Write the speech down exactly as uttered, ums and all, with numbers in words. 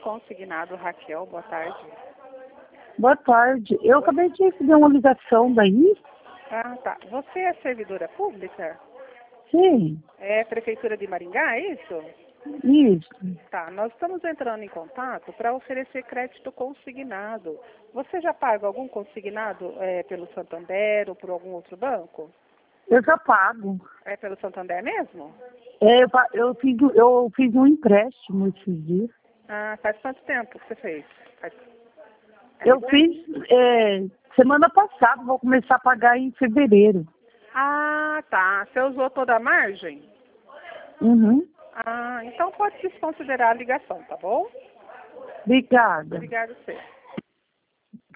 consignado, Raquel, boa tarde. Boa tarde. Eu acabei de receber uma ligação daí. Ah, tá. Você é servidora pública? Sim, É Prefeitura de Maringá, é isso? isso. Tá, nós estamos entrando em contato para oferecer crédito consignado. Você já paga algum consignado é, pelo Santander ou por algum outro banco? Eu já pago. É pelo Santander mesmo? É, eu, pa- eu, fiz, eu fiz um empréstimo esses dias. Ah, faz quanto tempo que você fez? Faz... É Eu recente? fiz é, semana passada, vou começar a pagar em fevereiro. Ah, tá. Você usou toda a margem? Uhum. Ah, então pode desconsiderar a ligação, tá bom? Obrigada. Obrigada a você.